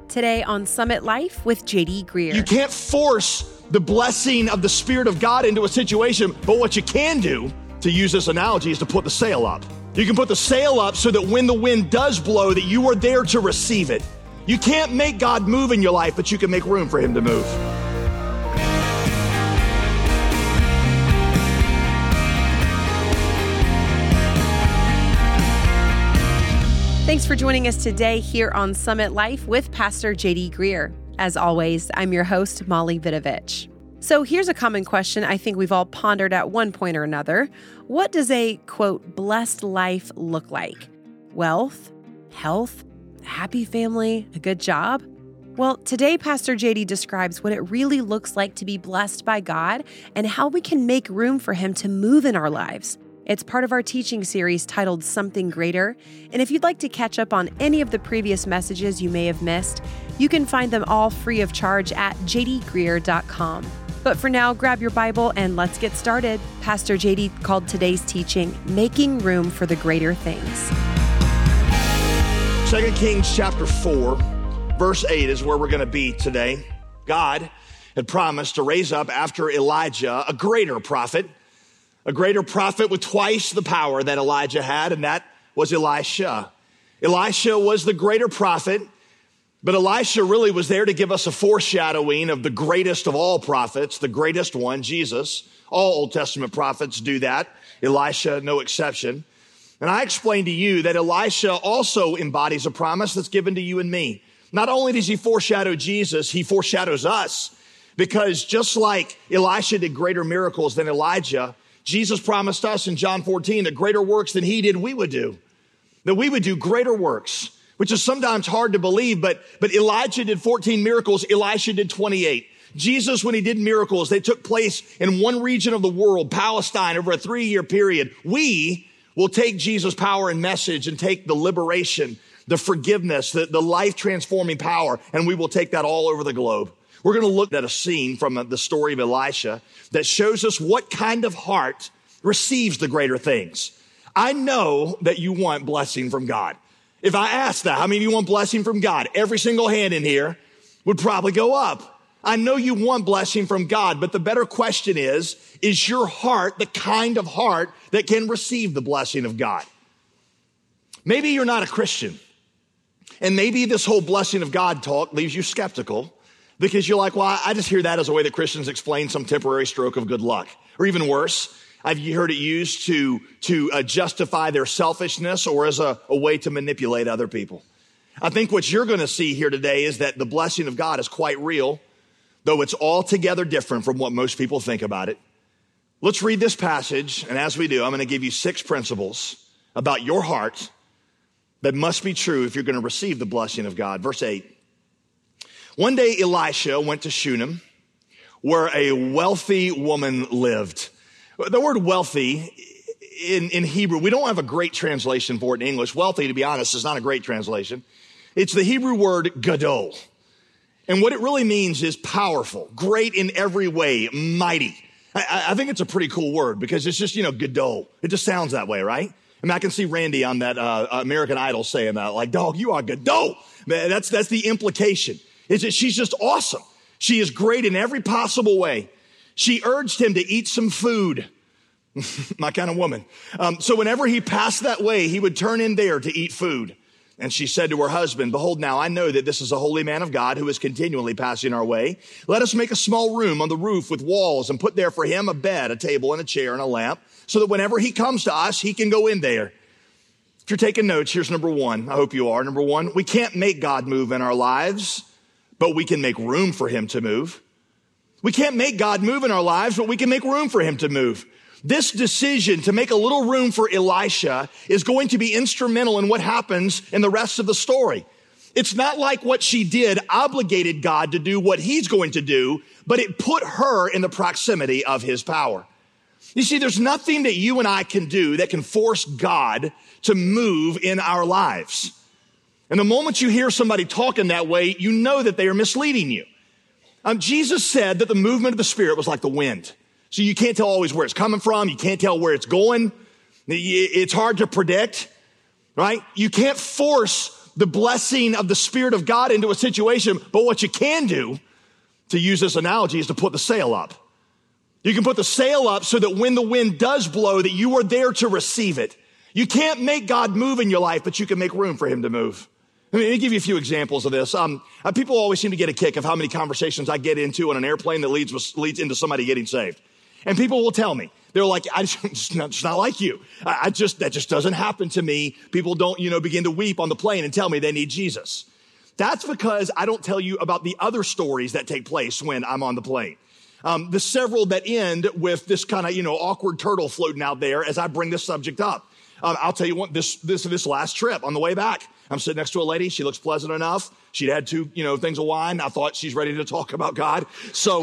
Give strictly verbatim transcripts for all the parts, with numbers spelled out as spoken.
Today on Summit Life with J D Greear. You can't force the blessing of the Spirit of God into a situation, but what you can do, to use this analogy, is to put the sail up. You can put the sail up so that when the wind does blow, that you are there to receive it. You can't make God move in your life, but you can make room for Him to move. Thanks for joining us today here on Summit Life with Pastor J D Greear. As always, I'm your host, Molly Vidovich. So here's a common question I think we've all pondered at one point or another. What does a, quote, blessed life look like? Wealth? Health? A happy family? A good job? Well, today Pastor J D describes what it really looks like to be blessed by God and how we can make room for Him to move in our lives. It's part of our teaching series titled Something Greater, and if you'd like to catch up on any of the previous messages you may have missed, you can find them all free of charge at j d greear dot com. But for now, grab your Bible and let's get started. Pastor J D called today's teaching, Making Room for the Greater Things. Second Kings chapter four, verse eight is where we're going to be today. God had promised to raise up after Elijah a greater prophet, a greater prophet with twice the power that Elijah had, and that was Elisha. Elisha was the greater prophet, but Elisha really was there to give us a foreshadowing of the greatest of all prophets, the greatest one, Jesus. All Old Testament prophets do that. Elisha, no exception. And I explained to you that Elisha also embodies a promise that's given to you and me. Not only does he foreshadow Jesus, he foreshadows us, because just like Elisha did greater miracles than Elijah, Jesus promised us in John fourteen that greater works than he did we would do, that we would do greater works, which is sometimes hard to believe, but, but Elijah did fourteen miracles, Elisha did twenty-eight. Jesus, when he did miracles, they took place in one region of the world, Palestine, over a three-year period. We will take Jesus' power and message and take the liberation, the forgiveness, the, the life-transforming power, and we will take that all over the globe. We're going to look at a scene from the story of Elisha that shows us what kind of heart receives the greater things. I know that you want blessing from God. If I ask that, how many of you want blessing from God? Every single hand in here would probably go up. I know you want blessing from God, but the better question is, is your heart the kind of heart that can receive the blessing of God? Maybe you're not a Christian, and maybe this whole blessing of God talk leaves you skeptical, because you're like, well, I just hear that as a way that Christians explain some temporary stroke of good luck. Or even worse, I've heard it used to, to uh, justify their selfishness or as a, a way to manipulate other people. I think what you're going to see here today is that the blessing of God is quite real, though it's altogether different from what most people think about it. Let's read this passage, and as we do, I'm going to give you six principles about your heart that must be true if you're going to receive the blessing of God. Verse eight. One day Elisha went to Shunem, where a wealthy woman lived. The word wealthy in, in Hebrew, we don't have a great translation for it in English. Wealthy, to be honest, is not a great translation. It's the Hebrew word gadol. And what it really means is powerful, great in every way, mighty. I, I think it's a pretty cool word because it's just, you know, gadol. It just sounds that way, right? I mean, I can see Randy on that uh, American Idol saying that, like, dog, you are gadol. That's, that's the implication. Is that she's just awesome. She is great in every possible way. She urged him to eat some food. My kind of woman. Um, so whenever he passed that way, he would turn in there to eat food. And she said to her husband, behold, now I know that this is a holy man of God who is continually passing our way. Let us make a small room on the roof with walls and put there for him a bed, a table, and a chair, and a lamp, so that whenever he comes to us, he can go in there. If you're taking notes, here's number one. I hope you are. Number one, we can't make God move in our lives, but we can make room for him to move. We can't make God move in our lives, but we can make room for him to move. This decision to make a little room for Elisha is going to be instrumental in what happens in the rest of the story. It's not like what she did obligated God to do what he's going to do, but it put her in the proximity of his power. You see, there's nothing that you and I can do that can force God to move in our lives. And the moment you hear somebody talking that way, you know that they are misleading you. Um, Jesus said that the movement of the Spirit was like the wind. So you can't tell always where it's coming from. You can't tell where it's going. It's hard to predict, right? You can't force the blessing of the Spirit of God into a situation. But what you can do, to use this analogy, is to put the sail up. You can put the sail up so that when the wind does blow, that you are there to receive it. You can't make God move in your life, but you can make room for him to move. Let me give you a few examples of this. Um, uh, people always seem to get a kick of how many conversations I get into on an airplane that leads leads into somebody getting saved. And people will tell me, they're like, I just, it's, not, it's not like you. I, I just, that just doesn't happen to me. People don't, you know, begin to weep on the plane and tell me they need Jesus. That's because I don't tell you about the other stories that take place when I'm on the plane. Um, the several that end with this kind of, you know, awkward turtle floating out there as I bring this subject up. Um, I'll tell you what, this, this, this last trip on the way back, I'm sitting next to a lady. She looks pleasant enough. She'd had two, you know, things of wine. I thought she's ready to talk about God. So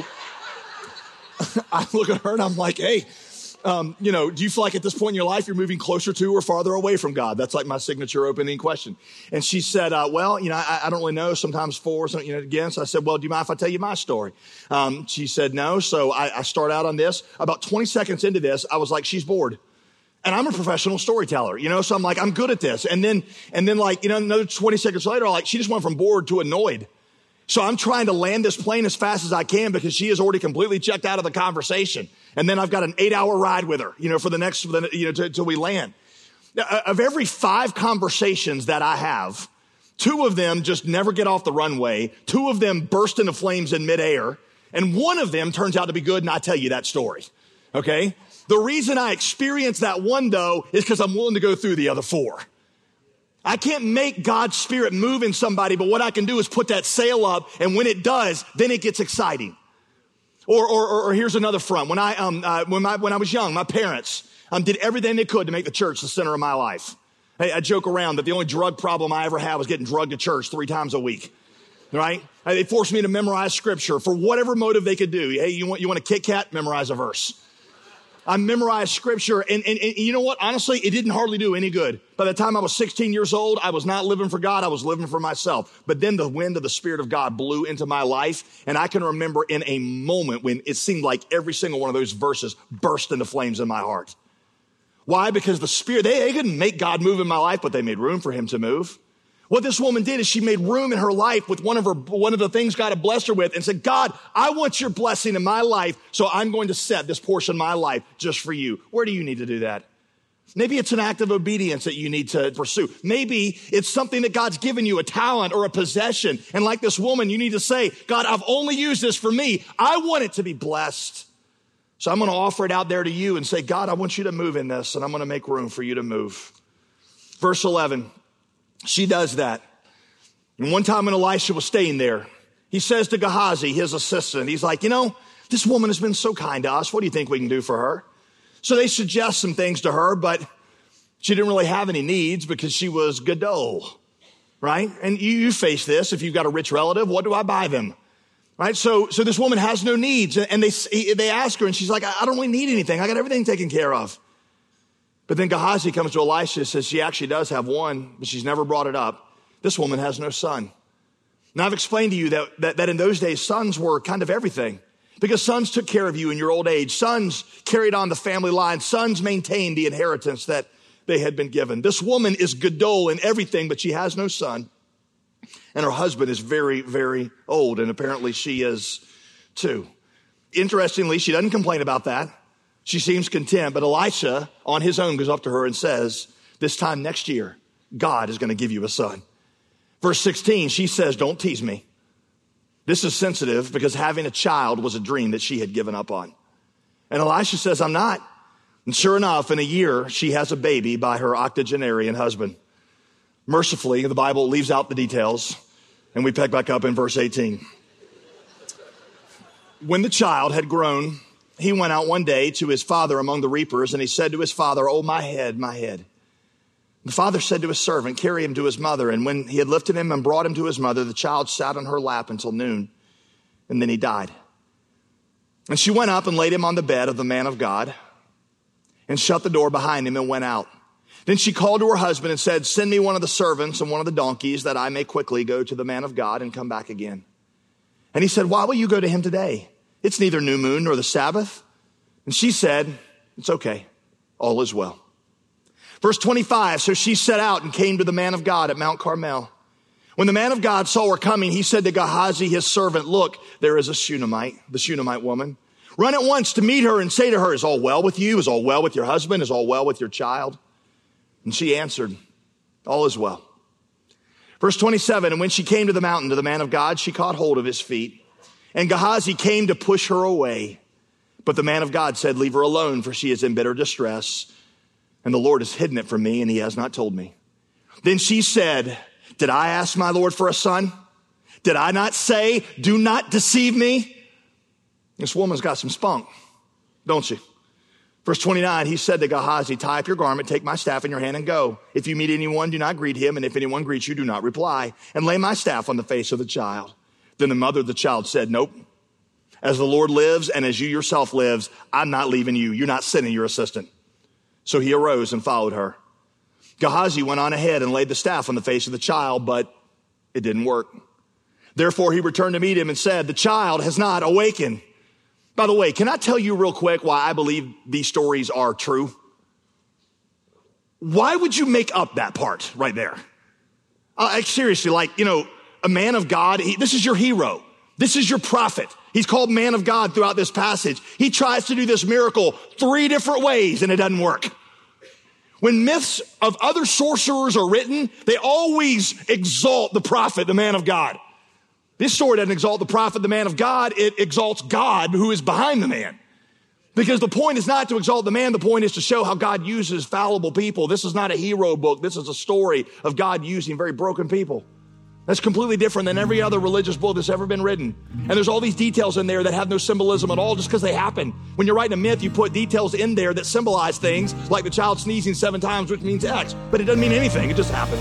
I look at her and I'm like, hey, um, you know, do you feel like at this point in your life, you're moving closer to or farther away from God? That's like my signature opening question. And she said, uh, well, you know, I, I don't really know, sometimes for, some, you know, against. I said, well, do you mind if I tell you my story? Um, she said, no. So I, I start out on this. About twenty seconds into this, I was like, she's bored. And I'm a professional storyteller, you know, so I'm like, I'm good at this. And then, and then like, you know, another twenty seconds later, I'm like, she just went from bored to annoyed. So I'm trying to land this plane as fast as I can because she has already completely checked out of the conversation. And then I've got an eight hour ride with her, you know, for the next, you know, till we land. Of every five conversations that I have, two of them just never get off the runway. Two of them burst into flames in midair. And one of them turns out to be good. And I tell you that story. Okay. The reason I experience that one, though, is because I'm willing to go through the other four. I can't make God's Spirit move in somebody, but what I can do is put that sail up, and when it does, then it gets exciting. Or, or, or, or here's another front. When I, um, uh, when, my, when I was young, my parents um, did everything they could to make the church the center of my life. I, I joke around that the only drug problem I ever had was getting drugged to church three times a week. Right? They forced me to memorize scripture for whatever motive they could do. Hey, you want, you want a Kit Kat? Memorize a verse. I memorized scripture, and, and, and you know what? Honestly, it didn't hardly do any good. By the time I was sixteen years old, I was not living for God. I was living for myself. But then the wind of the Spirit of God blew into my life, and I can remember in a moment when it seemed like every single one of those verses burst into flames in my heart. Why? Because the Spirit, they, they couldn't make God move in my life, but they made room for him to move. What this woman did is she made room in her life with one of her, one of the things God had blessed her with and said, God, I want your blessing in my life, so I'm going to set this portion of my life just for you. Where do you need to do that? Maybe it's an act of obedience that you need to pursue. Maybe it's something that God's given you, a talent or a possession. And like this woman, you need to say, God, I've only used this for me. I want it to be blessed. So I'm going to offer it out there to you and say, God, I want you to move in this, and I'm going to make room for you to move. Verse eleven. She does that. And one time when Elisha was staying there, he says to Gehazi, his assistant, he's like, you know, this woman has been so kind to us. What do you think we can do for her? So they suggest some things to her, but she didn't really have any needs because she was gadol, right? And you, you face this. If you've got a rich relative, what do I buy them? Right? So, so this woman has no needs, and they, they ask her, and she's like, I don't really need anything. I got everything taken care of. But then Gehazi comes to Elisha and says she actually does have one, but she's never brought it up. This woman has no son. Now, I've explained to you that, that, that in those days, sons were kind of everything because sons took care of you in your old age. Sons carried on the family line. Sons maintained the inheritance that they had been given. This woman is gadol in everything, but she has no son. And her husband is very, very old, and apparently she is too. Interestingly, she doesn't complain about that. She seems content, but Elisha on his own goes up to her and says, this time next year, God is going to give you a son. Verse sixteen, she says, don't tease me. This is sensitive because having a child was a dream that she had given up on. And Elisha says, I'm not. And sure enough, in a year, she has a baby by her octogenarian husband. Mercifully, the Bible leaves out the details, and we pick back up in verse eighteen. When the child had grown, he went out one day to his father among the reapers, and he said to his father, oh, my head, my head. The father said to his servant, carry him to his mother. And when he had lifted him and brought him to his mother, the child sat on her lap until noon, and then he died. And she went up and laid him on the bed of the man of God and shut the door behind him and went out. Then she called to her husband and said, send me one of the servants and one of the donkeys that I may quickly go to the man of God and come back again. And he said, why will you go to him today? It's neither new moon nor the Sabbath. And she said, it's okay. All is well. Verse twenty-five, so she set out and came to the man of God at Mount Carmel. When the man of God saw her coming, he said to Gehazi, his servant, look, there is a Shunammite, the Shunammite woman. Run at once to meet her and say to her, is all well with you? Is all well with your husband? Is all well with your child? And she answered, all is well. Verse twenty-seven, and when she came to the mountain to the man of God, she caught hold of his feet. And Gehazi came to push her away. But the man of God said, leave her alone, for she is in bitter distress. And the Lord has hidden it from me, and he has not told me. Then she said, did I ask my Lord for a son? Did I not say, do not deceive me? This woman's got some spunk, don't she? Verse twenty-nine, he said to Gehazi, tie up your garment, take my staff in your hand and go. If you meet anyone, do not greet him. And if anyone greets you, do not reply. And lay my staff on the face of the child. Then the mother of the child said, nope. As the Lord lives and as you yourself lives, I'm not leaving you. You're not sending your assistant. So he arose and followed her. Gehazi went on ahead and laid the staff on the face of the child, but it didn't work. Therefore, he returned to meet him and said, the child has not awakened. By the way, can I tell you real quick why I believe these stories are true? Why would you make up that part right there? Uh, seriously, like, you know, a man of God, he, this is your hero. This is your prophet. He's called man of God throughout this passage. He tries to do this miracle three different ways and it doesn't work. When myths of other sorcerers are written, they always exalt the prophet, the man of God. This story doesn't exalt the prophet, the man of God. It exalts God who is behind the man. Because the point is not to exalt the man. The point is to show how God uses fallible people. This is not a hero book. This is a story of God using very broken people. That's completely different than every other religious book that's ever been written. And there's all these details in there that have no symbolism at all just because they happen. When you're writing a myth, you put details in there that symbolize things like the child sneezing seven times, which means X. But it doesn't mean anything. It just happened.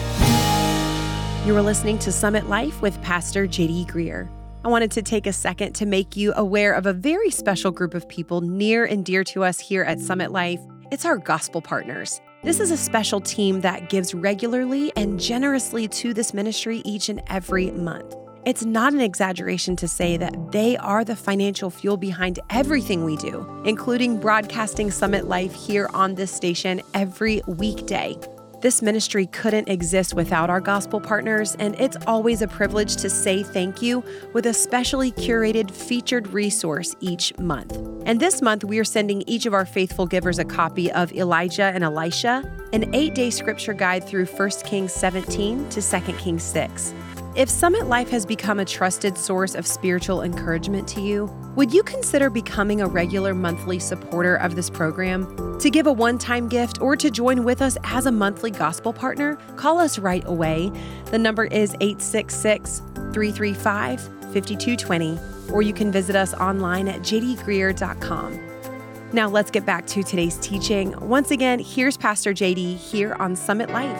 You are listening to Summit Life with Pastor J D Greer. I wanted to take a second to make you aware of a very special group of people near and dear to us here at Summit Life. It's our gospel partners. This is a special team that gives regularly and generously to this ministry each and every month. It's not an exaggeration to say that they are the financial fuel behind everything we do, including broadcasting Summit Life here on this station every weekday. This ministry couldn't exist without our gospel partners, and it's always a privilege to say thank you with a specially curated featured resource each month. And this month, we are sending each of our faithful givers a copy of Elijah and Elisha, an eight-day scripture guide through First Kings seventeen to Second Kings six. If Summit Life has become a trusted source of spiritual encouragement to you, would you consider becoming a regular monthly supporter of this program? To give a one-time gift or to join with us as a monthly gospel partner, call us right away. The number is eight six six, three three five, five two two zero, or you can visit us online at j d greer dot com. Now let's get back to today's teaching. Once again, here's Pastor J D here on Summit Life.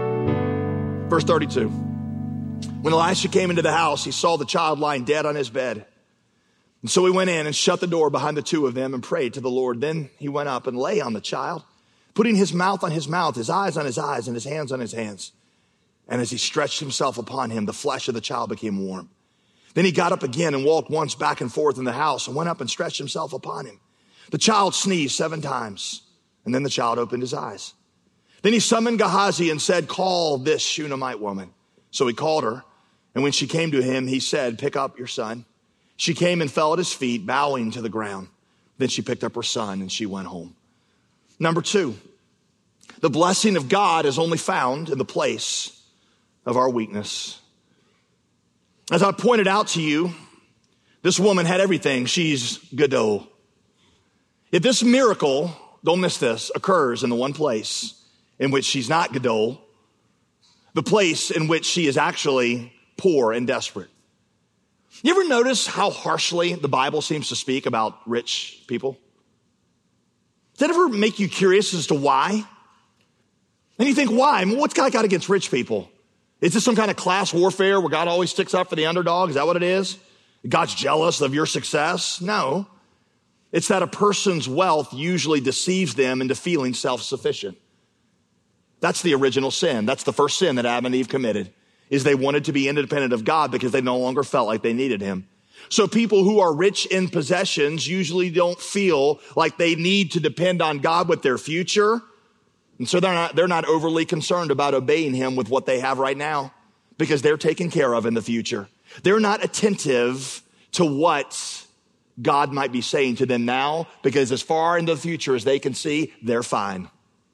Verse thirty-two. When Elisha came into the house, he saw the child lying dead on his bed. And so he went in and shut the door behind the two of them and prayed to the Lord. Then he went up and lay on the child, putting his mouth on his mouth, his eyes on his eyes, and his hands on his hands. And as he stretched himself upon him, the flesh of the child became warm. Then he got up again and walked once back and forth in the house and went up and stretched himself upon him. The child sneezed seven times, and then the child opened his eyes. Then he summoned Gehazi and said, call this Shunammite woman. So he called her. And when she came to him, he said, pick up your son. She came and fell at his feet, bowing to the ground. Then she picked up her son and she went home. Number two, the blessing of God is only found in the place of our weakness. As I pointed out to you, this woman had everything. She's Gadol. If this miracle, don't miss this, occurs in the one place in which she's not Gadol, the place in which she is actually poor and desperate. You ever notice how harshly the Bible seems to speak about rich people? Does that ever make you curious as to why? And you think, why? I mean, what's God got against rich people? Is this some kind of class warfare where God always sticks up for the underdog? Is that what it is? God's jealous of your success? No. It's that a person's wealth usually deceives them into feeling self-sufficient. That's the original sin. That's the first sin that Adam and Eve committed, is they wanted to be independent of God because they no longer felt like they needed him. So people who are rich in possessions usually don't feel like they need to depend on God with their future. And so they're not, they're not overly concerned about obeying him with what they have right now. because they're taken care of in the future. They're not attentive to what God might be saying to them now, because as far into the future as they can see, they're fine.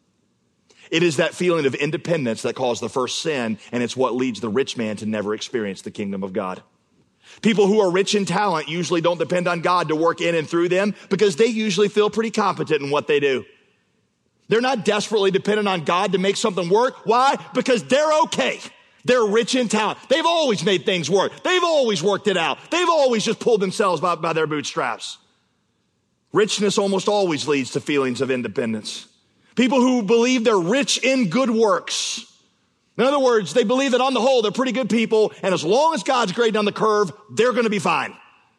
It is that feeling of independence that caused the first sin, and it's what leads the rich man to never experience the kingdom of God. People who are rich in talent usually don't depend on God to work in and through them because they usually feel pretty competent in what they do. They're not desperately dependent on God to make something work. Why? Because they're okay. They're rich in talent. They've always made things work. They've always worked it out. They've always just pulled themselves by, by their bootstraps. Richness almost always leads to feelings of independence. People who believe they're rich in good works. In other words, they believe that on the whole, they're pretty good people, and as long as God's grading on the curve, they're going to be fine.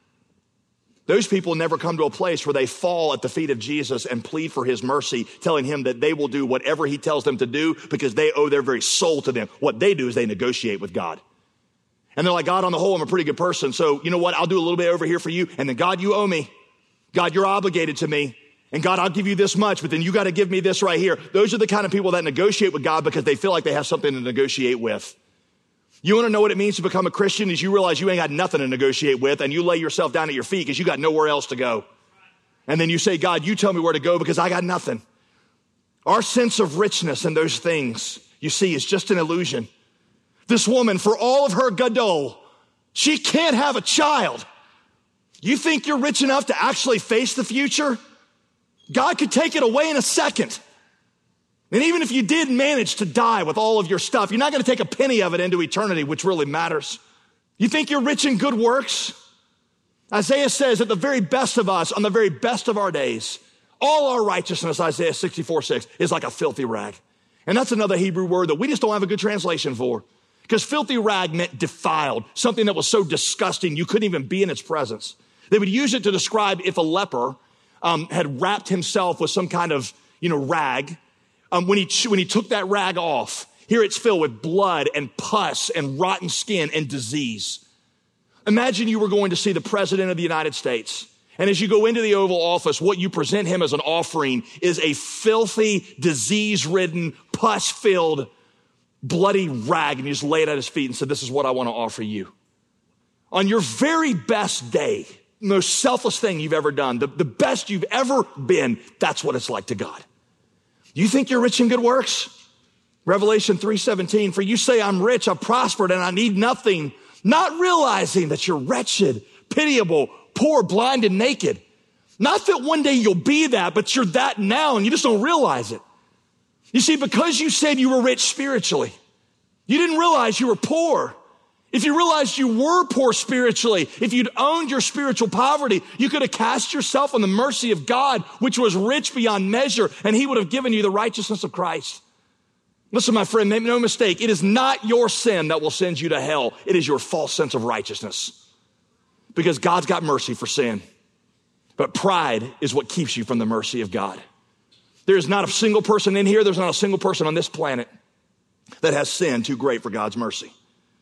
Those people never come to a place where they fall at the feet of Jesus and plead for his mercy, telling him that they will do whatever he tells them to do because they owe their very soul to them. What they do is they negotiate with God. And they're like, God, on the whole, I'm a pretty good person, so you know what? I'll do a little bit over here for you, and then God, you owe me. God, you're obligated to me. And God, I'll give you this much, but then you got to give me this right here. Those are the kind of people that negotiate with God because they feel like they have something to negotiate with. You want to know what it means to become a Christian is you realize you ain't got nothing to negotiate with, and you lay yourself down at your feet because you got nowhere else to go. And then you say, God, you tell me where to go because I got nothing. Our sense of richness in those things, you see, is just an illusion. This woman, for all of her gadol, she can't have a child. You think you're rich enough to actually face the future? God could take it away in a second. And even if you did manage to die with all of your stuff, you're not going to take a penny of it into eternity, which really matters. You think you're rich in good works? Isaiah says that the very best of us, on the very best of our days, all our righteousness, Isaiah sixty-four six, is like a filthy rag. And that's another Hebrew word that we just don't have a good translation for. Because filthy rag meant defiled, something that was so disgusting you couldn't even be in its presence. They would use it to describe if a leper um, had wrapped himself with some kind of, you know, rag. Um, when he when he took that rag off, here it's filled with blood and pus and rotten skin and disease. Imagine you were going to see the President of the United States. And as you go into the Oval Office, what you present him as an offering is a filthy, disease-ridden, pus-filled, bloody rag. And you just lay it at his feet and said, this is what I want to offer you. On your very best day, most selfless thing you've ever done, the, the best you've ever been, that's what it's like to God. You think you're rich in good works? Revelation three seventeen, for you say I'm rich, I've prospered, and I need nothing, not realizing that you're wretched, pitiable, poor, blind, and naked. Not that one day you'll be that, but you're that now, and you just don't realize it. You see, because you said you were rich spiritually, you didn't realize you were poor. If you realized you were poor spiritually, if you'd owned your spiritual poverty, you could have cast yourself on the mercy of God, which was rich beyond measure, and he would have given you the righteousness of Christ. Listen, my friend, make no mistake. It is not your sin that will send you to hell. It is your false sense of righteousness. Because God's got mercy for sin. But pride is what keeps you from the mercy of God. There is not a single person in here, there's not a single person on this planet that has sin too great for God's mercy.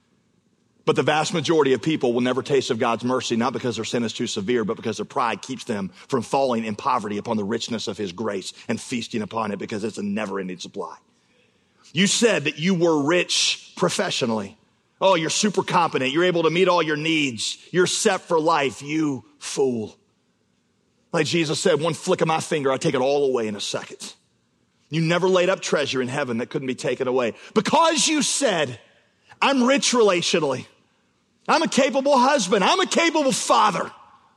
But the vast majority of people will never taste of God's mercy, not because their sin is too severe, but because their pride keeps them from falling in poverty upon the richness of his grace and feasting upon it because it's a never-ending supply. You said that you were rich professionally. Oh, you're super competent. You're able to meet all your needs. You're set for life, you fool. Like Jesus said, one flick of my finger, I take it all away in a second. You never laid up treasure in heaven that couldn't be taken away. Because you said, I'm rich relationally. I'm a capable husband. I'm a capable father.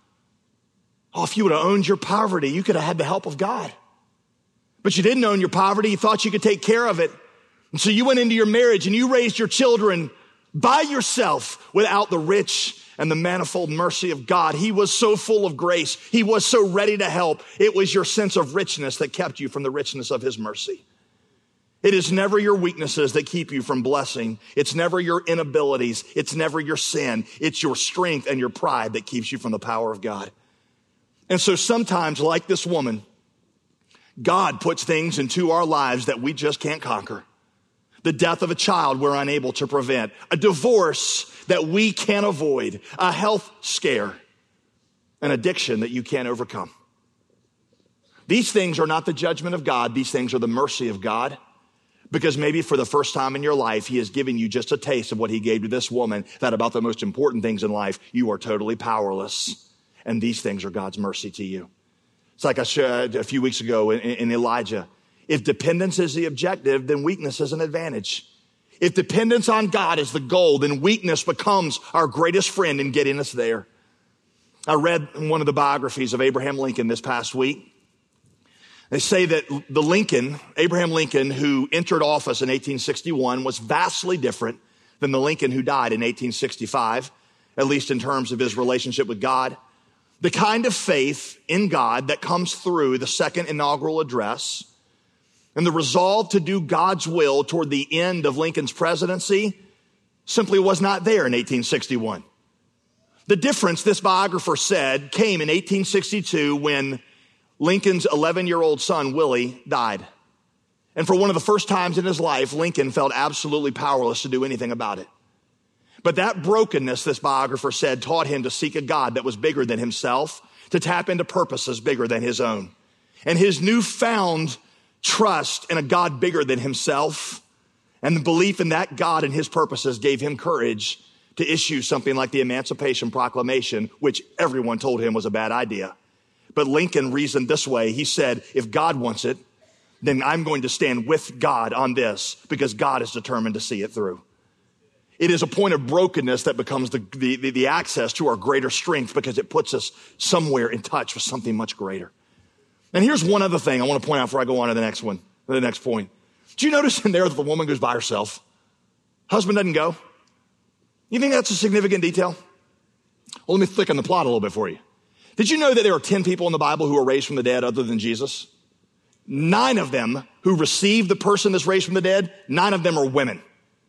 Oh, if you would have owned your poverty, you could have had the help of God. But you didn't own your poverty. You thought you could take care of it. And so you went into your marriage and you raised your children by yourself without the rich and the manifold mercy of God. He was so full of grace. He was so ready to help. It was your sense of richness that kept you from the richness of his mercy. It is never your weaknesses that keep you from blessing. It's never your inabilities. It's never your sin. It's your strength and your pride that keeps you from the power of God. And so sometimes, like this woman, God puts things into our lives that we just can't conquer. The death of a child we're unable to prevent. A divorce that we can't avoid. A health scare. An addiction that you can't overcome. These things are not the judgment of God. These things are the mercy of God. Because maybe for the first time in your life, he has given you just a taste of what he gave to this woman, that about the most important things in life, you are totally powerless. And these things are God's mercy to you. It's like I shared a few weeks ago in, in Elijah. If dependence is the objective, then weakness is an advantage. If dependence on God is the goal, then weakness becomes our greatest friend in getting us there. I read one of the biographies of Abraham Lincoln this past week. They say that the Lincoln, Abraham Lincoln, who entered office in eighteen sixty-one, was vastly different than the Lincoln who died in eighteen sixty-five, at least in terms of his relationship with God. The kind of faith in God that comes through the second inaugural address and the resolve to do God's will toward the end of Lincoln's presidency simply was not there in eighteen sixty-one. The difference, this biographer said, came in eighteen sixty-two when Lincoln's eleven-year-old son, Willie, died. And for one of the first times in his life, Lincoln felt absolutely powerless to do anything about it. But that brokenness, this biographer said, taught him to seek a God that was bigger than himself, to tap into purposes bigger than his own. And his newfound trust in a God bigger than himself and the belief in that God and his purposes gave him courage to issue something like the Emancipation Proclamation, which everyone told him was a bad idea. But Lincoln reasoned this way. He said, if God wants it, then I'm going to stand with God on this because God is determined to see it through. It is a point of brokenness that becomes the, the, the, the access to our greater strength because it puts us somewhere in touch with something much greater. And here's one other thing I want to point out before I go on to the next one, to the next point. Do you notice in there that the woman goes by herself? Husband doesn't go. You think that's a significant detail? Well, let me thicken the plot a little bit for you. Did you know that there are ten people in the Bible who are raised from the dead other than Jesus? Nine of them who received the person that's raised from the dead, nine of them are women.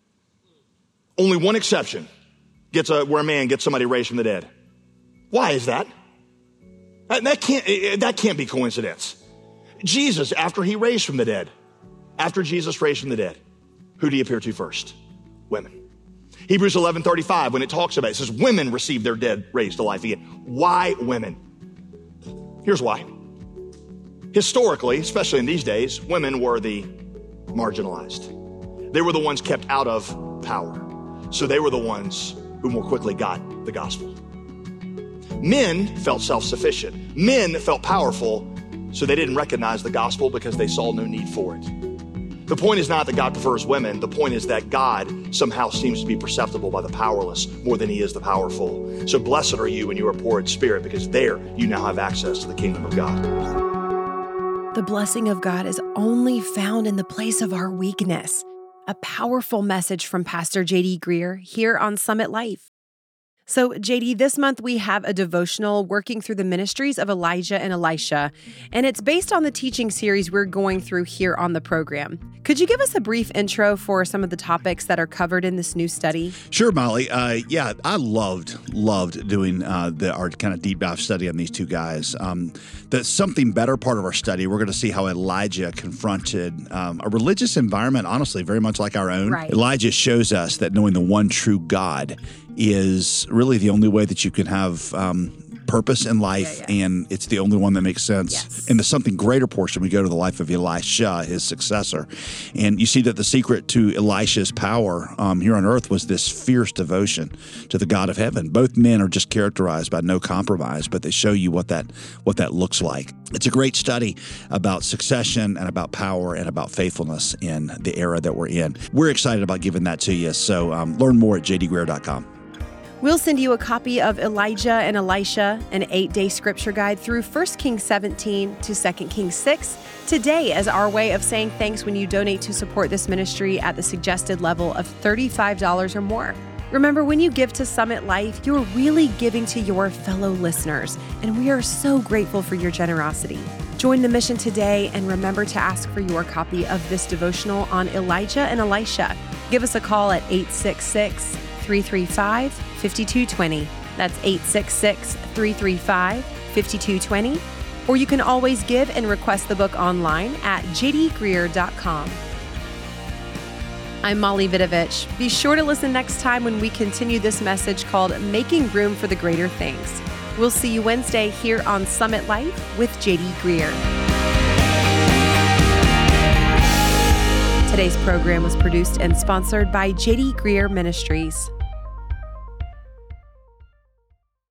Only one exception gets a, where a man gets somebody raised from the dead. Why is that? That can't, that can't be coincidence. Jesus, after he raised from the dead, after Jesus raised from the dead, who did he appear to first? Women. Hebrews eleven thirty-five, when it talks about it, it says women receive their dead raised to life again. Why women? Here's why. Historically, especially in these days, women were the marginalized. They were the ones kept out of power. So they were the ones who more quickly got the gospel. Men felt self-sufficient. Men felt powerful, so they didn't recognize the gospel because they saw no need for it. The point is not that God prefers women. The point is that God somehow seems to be perceptible by the powerless more than he is the powerful. So blessed are you when you are poor in spirit, because there you now have access to the kingdom of God. The blessing of God is only found in the place of our weakness. A powerful message from Pastor J D Greear here on Summit Life. So, J D, this month we have a devotional working through the ministries of Elijah and Elisha, and it's based on the teaching series we're going through here on the program. Could you give us a brief intro for some of the topics that are covered in this new study? Sure, Molly. Uh, yeah, I loved, loved doing uh, the, our kind of deep dive study on these two guys. Um, the Something Better part of our study, we're going to see how Elijah confronted um, a religious environment, honestly, very much like our own. Right. Elijah shows us that knowing the one true God is really the only way that you can have um, purpose in life, yeah, yeah. and it's the only one that makes sense. Yes. In the Something Greater portion, we go to the life of Elisha, his successor, and you see that the secret to Elisha's power um, here on earth was this fierce devotion to the God of heaven. Both men are just characterized by no compromise, but they show you what that what that looks like. It's a great study about succession and about power and about faithfulness in the era that we're in. We're excited about giving that to you, so um, learn more at j d greear dot com. We'll send you a copy of Elijah and Elisha, an eight-day scripture guide through First Kings seventeen to Second Kings six, today as our way of saying thanks when you donate to support this ministry at the suggested level of thirty-five dollars or more. Remember, when you give to Summit Life, you're really giving to your fellow listeners, and we are so grateful for your generosity. Join the mission today, and remember to ask for your copy of this devotional on Elijah and Elisha. Give us a call at eight six six, three three five, five two two zero. That's eight six six, three three five, five two two zero. Or you can always give and request the book online at j d greear dot com. I'm Molly Vidovich. Be sure to listen next time when we continue this message called Making Room for the Greater Things. We'll see you Wednesday here on Summit Life with J D Greear. Today's program was produced and sponsored by J D Greer Ministries.